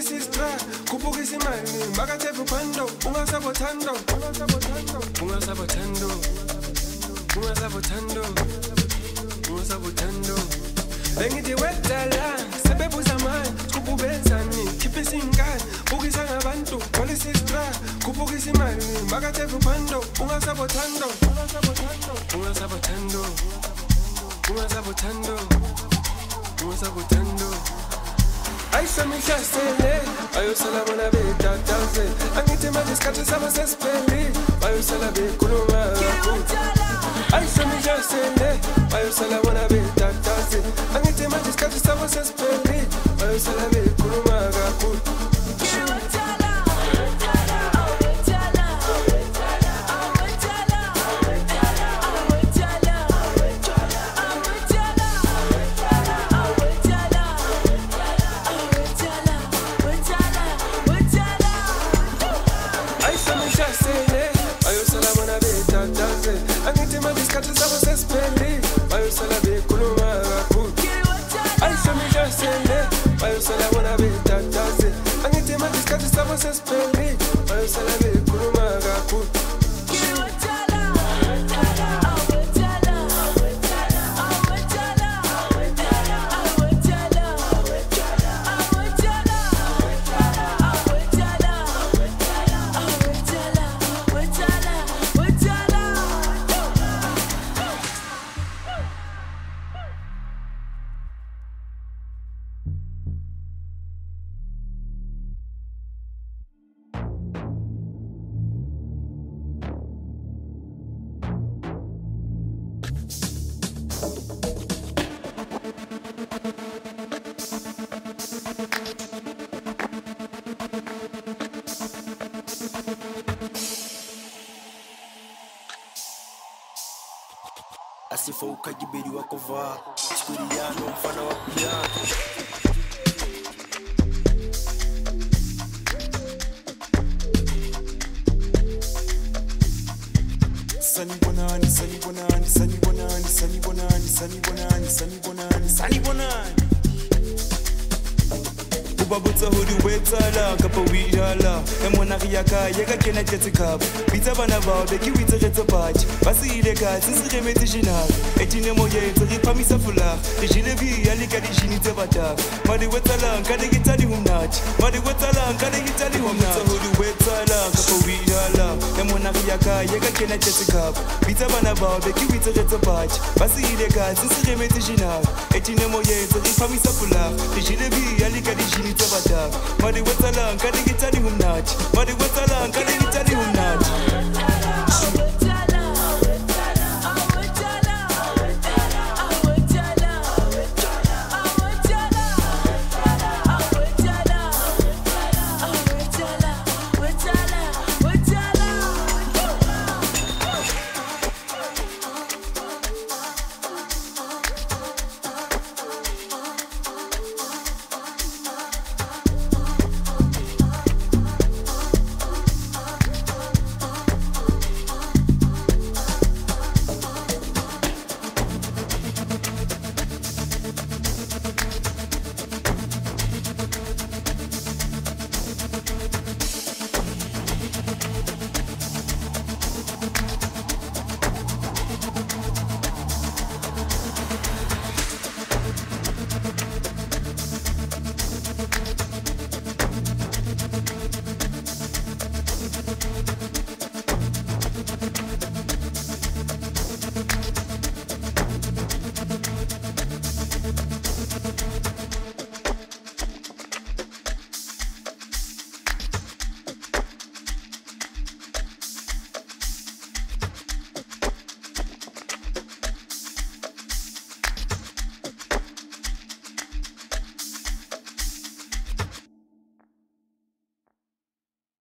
Polisistra, kupukisa imali, makatevu pando, ungasabotando. Bengithi wedala, sebebuza manje, kububenzani, khiphisa ingane, bukisa ngabantu, Polisistra, kupukisa imali, makatevu pando, ungasabotando. Ayishamishasele, ayosala bona betataze, angithi manje isikhathi sabo sesiphelile, bayosala bekhuluma kakhulu. Ayishamishasele, ayosala bona betataze, angithi manje isikhathi sabo sesiphelile, bayosala bekhuluma kakhulu. Asifauka jibiri wako vaa, shikuriano mfano wa piano. Sunny bonani, sunny bonani, sunny bonani, sunny bonani, sunny bonani, sunny bonani, sunny bonani. Ubabutsa hodi wetala kapa wijala emona riyaka yeka kena jetsikap bitsa bana ba beki witse retse batch basi ile ka tsisi remetse jinal etine moye tsi phamisa fula dijile bi alika dijini tse bata madi wetala nkade gitali humnat madi wetala nkade gitali humnat hodi wetala kapa wijala emona riyaka yeka kena jetsikap bitsa bana ba beki witse retse batch basi ile ka tsisi remetse jinal etine moye tsi phamisa fula dijile bi alika dijini Tabata, Madi Wetala, Kadigitani Humnat, Madi Wetala, Kadigitani Humnat.